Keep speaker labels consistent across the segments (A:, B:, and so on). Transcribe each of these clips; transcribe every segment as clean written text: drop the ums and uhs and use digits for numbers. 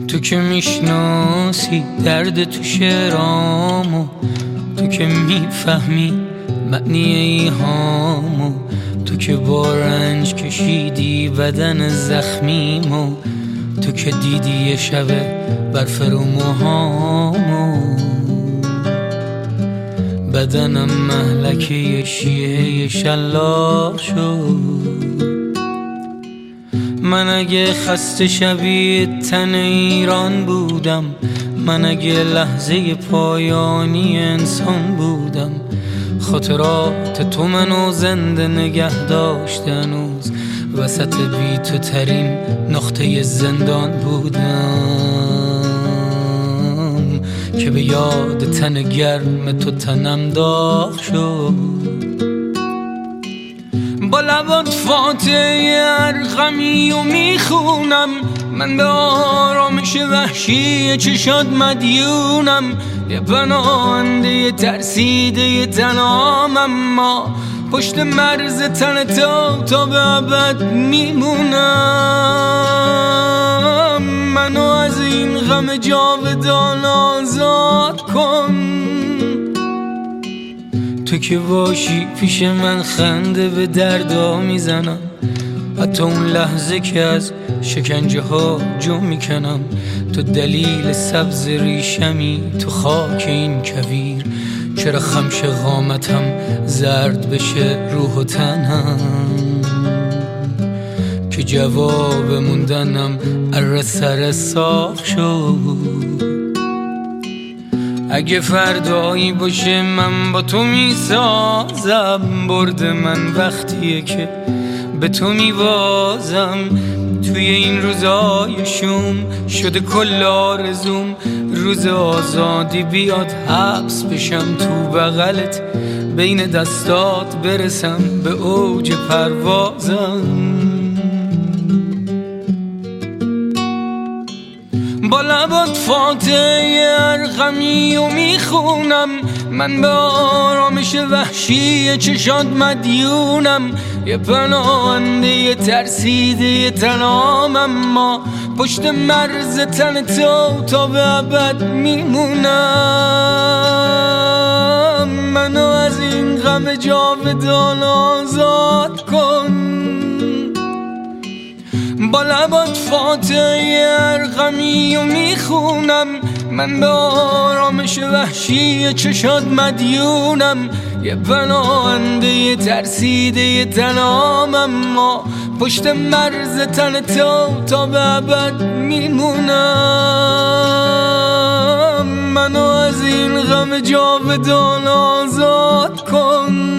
A: تو که میشناسی درد تو شعرامو، تو که میفهمی معنی ایهامو، تو که با رنج کشیدی بدن زخمیمو، تو که دیدی یه شبه برف رو موهامو، بدنم مهلکه شیعه شلاق شد. من اگه خسته شبیه تن ایران بودم، من اگه لحظه پایانی انسان بودم، خاطرات تو منو زنده نگه داشت هنوز، وسط بی تو ترین نقطه زندان بودم که به یاد تن گرم تو تنم داغ شد. با لبات فاتحه ارقمی و میخونم، من به آرامش وحشی چشات مدیونم، یه پناهنده ترسیده تنام، اما پشت مرز تن تو تا به ابد میمونم. منو از این غم جاودان آزاد کن، تو که باشی پیش من خنده به دردا میزنم، حتی اون لحظه که از شکنجه ها جو میکنم. تو دلیل سبز ریشمی تو خاک این کویر، چرا خمش قامتم زرد بشه روح و تنم، که جواب موندنم اره سر ساخ شد. اگه فردایی باشه من با تو میسازم، برد من وقتیه که به تو میبازم. توی این روزای شوم شده کل آرزوم، روز آزادی بیاد حبس بشم تو بغلت، بین دستات برسم به اوج پروازم. با لبات فاتحه ارقمی و میخونم، من به آرامش وحشی چشات مدیونم، یه پناهنده ترسیده تنام، اما پشت مرز تن تو تا به ابد میمونم. منو از این غم جاودان آزاد کن. با لبات فاتحه ارقمی و میخونم، من به آرامش وحشی چشات مدیونم، یه پناهنده ترسیده تنام، اما پشت مرز تن تو تا به ابد میمونم. منو از این غم جاودان آزاد کن.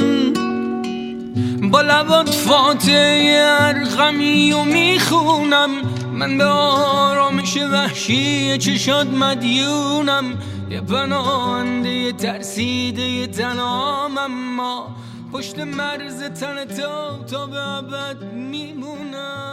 A: با لبات فاتحه ارقمی و میخونم، من به آرامش وحشی چشات مدیونم، یه پناهنده ترسیده تنام، اما پشت مرز تن تو تا به ابد میمونم.